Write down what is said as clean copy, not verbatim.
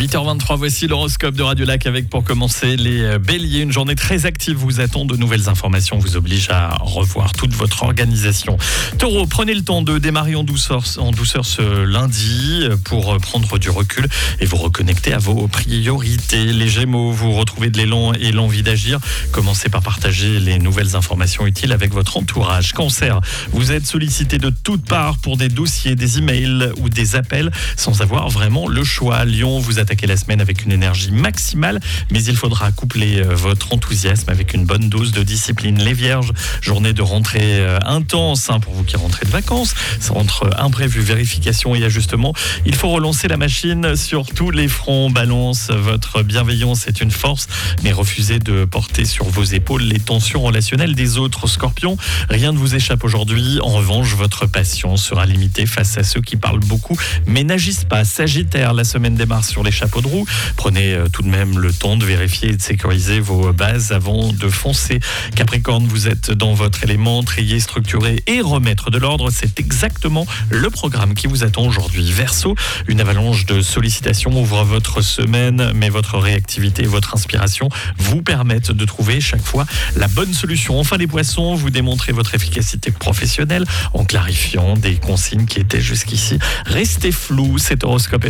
8h23, voici l'horoscope de Radio Lac avec pour commencer les béliers. Une journée très active vous attend, de nouvelles informations vous obligent à revoir toute votre organisation. Taureau, prenez le temps de démarrer en douceur ce lundi pour prendre du recul et vous reconnecter à vos priorités. Les Gémeaux, vous retrouvez de l'élan et l'envie d'agir. Commencez par partager les nouvelles informations utiles avec votre entourage. Cancer, vous êtes sollicité de toutes parts pour des dossiers, des emails ou des appels sans avoir vraiment le choix. Lion, vous attaquez la semaine avec une énergie maximale, mais il faudra coupler votre enthousiasme avec une bonne dose de discipline. Les Vierges, journée de rentrée intense pour vous qui rentrez de vacances. Entre imprévus, vérification et ajustement, il faut relancer la machine sur tous les fronts. Balance, votre bienveillance est une force, mais refusez de porter sur vos épaules les tensions relationnelles des autres. Scorpion, rien ne vous échappe aujourd'hui. En revanche, votre patience sera limitée face à ceux qui parlent beaucoup, mais n'agissent pas. Sagittaire, la semaine démarre sur les chapeaux de roue. Prenez tout de même le temps de vérifier et de sécuriser vos bases avant de foncer. Capricorne, vous êtes dans votre élément, trier, structurer et remettre de l'ordre. C'est exactement le programme qui vous attend aujourd'hui. Verseau, une avalanche de sollicitations ouvre votre semaine, mais votre réactivité et votre inspiration vous permettent de trouver chaque fois la bonne solution. Enfin, les Poissons, vous démontrez votre efficacité professionnelle en clarifiant des consignes qui étaient jusqu'ici restées floues. Cet horoscope est